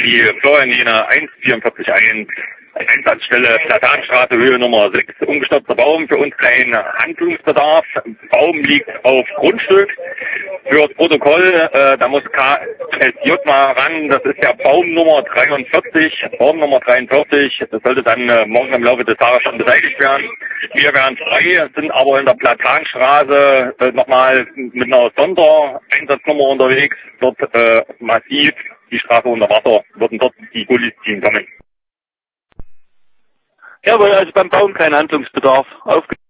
die Florianlinie 1441, Einsatzstelle Platanstraße, Höhe Nummer 6, umgestürzter Baum, für uns kein Handlungsbedarf. Baum liegt auf Grundstück. Für das Protokoll, da muss KSJ mal ran, das ist der Baum Nummer 43, das sollte dann morgen im Laufe des Tages schon beseitigt werden. Wir wären frei, sind aber in der Platanstraße nochmal mit einer Sondereinsatznummer unterwegs, dort massiv die Straße unter Wasser, würden dort die Gullis ziehen kommen. Jawohl, also beim Baum kein Handlungsbedarf.